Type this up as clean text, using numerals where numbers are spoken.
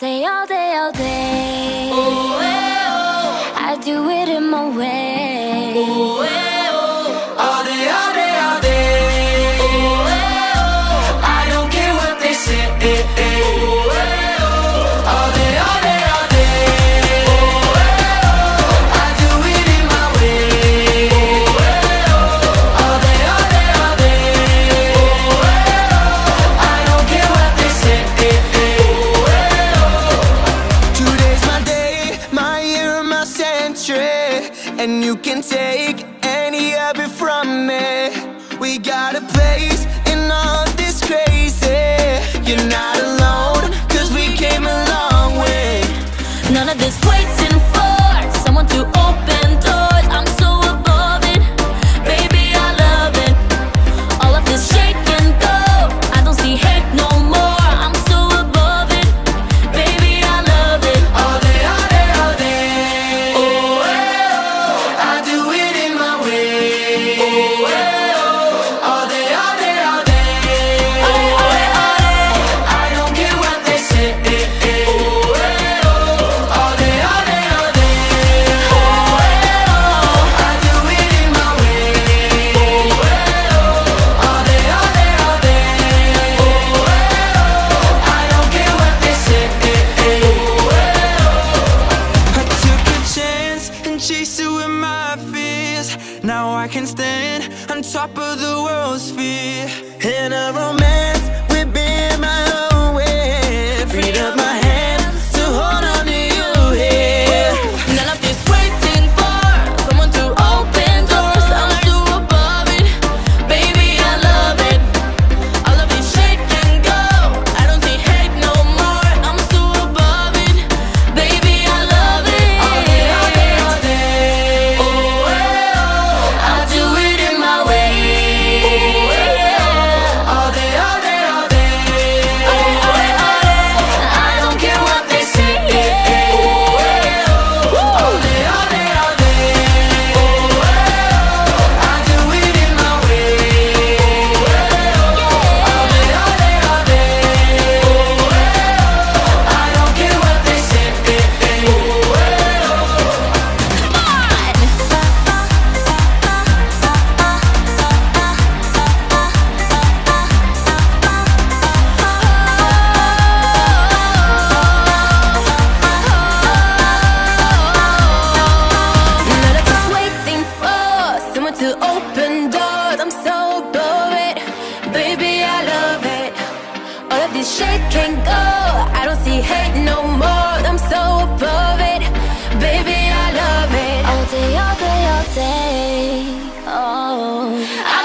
day, all day, all day. Oh, eh, oh. I do it in my way. Oh, eh, oh. All day, all day, all day. Oh, eh, oh. I don't care what they say. Oh, eh, oh. All day, all day, all day. Oh, eh, oh. I do it in my way. Oh, eh, oh. All day, all day, all day. Oh, eh, oh. I don't care what they say. Oh, eh, oh. Today's my day, my year, my century, and you can take any of it from me. We got a place in all this crazy. You're not alone, 'cause we came a long way. None of this waiting for someone to open doors. I'm so above it, baby, I love it. All of this shake and go, I don't see hate no more. I'm so above it, baby, I love it. All day, all day, all day. Oh, eh, oh. I do it in my way. Oh, eh, oh. All day, all day, all day. Oh, eh, oh. I don't care what they say. Oh, eh, oh. All day, all day, all day. Oh, eh, oh. I do it in my way. Oh, eh, oh. All day, all day, all day. Oh, eh, oh. I don't care what they say. Oh, eh, oh. I took a chance and chased it with my fears. Now I can stand on top of the world's fear. In a romance, we've been my own way. Freed up my hands to hold on to you here. None of this waiting for someone to open doors. I'm so above it, baby, I love it. All of this shake and go, I don't see hate no more. I'm so above it, baby, I love it. All day, all day, all day. Oh, eh, oh. I do it in my way. Oh, eh, oh. All day, all day, all day. Oh, eh, oh. I don't care what they say. Oh, eh, oh. All day, all day, all day. Oh, eh, oh. I do it in my way. Oh, eh, oh. All day, all day, all day. Oh, eh, oh. I don't care what they say. Oh, eh, oh. None of this waiting for someone to open doors. I'm so above it, baby, I love it. All of this shake and go, I don't see hate no more. I'm so above it, baby, I love it. All day, all day, all day. Oh,